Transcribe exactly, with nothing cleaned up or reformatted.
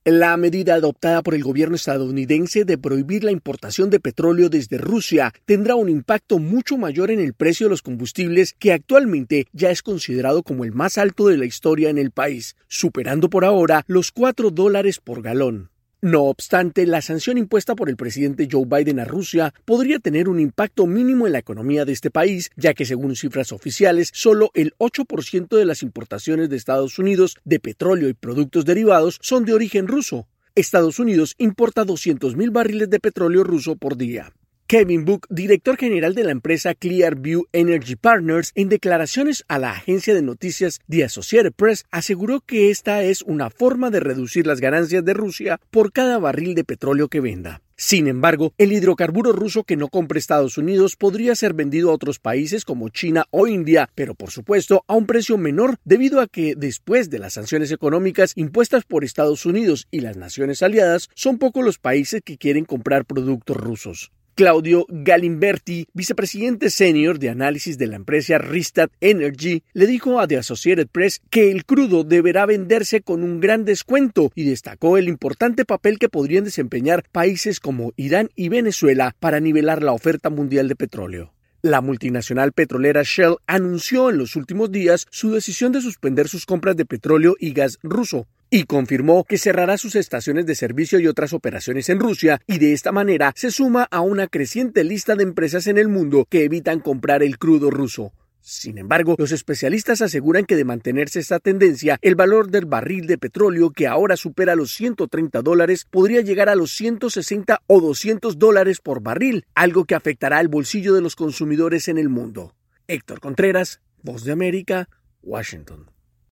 La medida adoptada por el gobierno estadounidense de prohibir la importación de petróleo desde Rusia tendrá un impacto mucho mayor en el precio de los combustibles, que actualmente ya es considerado como el más alto de la historia en el país, superando por ahora los cuatro dólares por galón. No obstante, la sanción impuesta por el presidente Joe Biden a Rusia podría tener un impacto mínimo en la economía de este país, ya que según cifras oficiales, solo el ocho por ciento de las importaciones de Estados Unidos de petróleo y productos derivados son de origen ruso. Estados Unidos importa doscientos mil barriles de petróleo ruso por día. Kevin Booth, director general de la empresa Clearview Energy Partners, en declaraciones a la agencia de noticias The Associated Press, aseguró que esta es una forma de reducir las ganancias de Rusia por cada barril de petróleo que venda. Sin embargo, el hidrocarburo ruso que no compre Estados Unidos podría ser vendido a otros países como China o India, pero por supuesto a un precio menor, debido a que después de las sanciones económicas impuestas por Estados Unidos y las naciones aliadas, son pocos los países que quieren comprar productos rusos. Claudio Galimberti, vicepresidente senior de análisis de la empresa Rystad Energy, le dijo a The Associated Press que el crudo deberá venderse con un gran descuento y destacó el importante papel que podrían desempeñar países como Irán y Venezuela para nivelar la oferta mundial de petróleo. La multinacional petrolera Shell anunció en los últimos días su decisión de suspender sus compras de petróleo y gas ruso y confirmó que cerrará sus estaciones de servicio y otras operaciones en Rusia, y de esta manera se suma a una creciente lista de empresas en el mundo que evitan comprar el crudo ruso. Sin embargo, los especialistas aseguran que de mantenerse esta tendencia, el valor del barril de petróleo, que ahora supera los ciento treinta dólares, podría llegar a los ciento sesenta o doscientos dólares por barril, algo que afectará el bolsillo de los consumidores en el mundo. Héctor Contreras, Voz de América, Washington.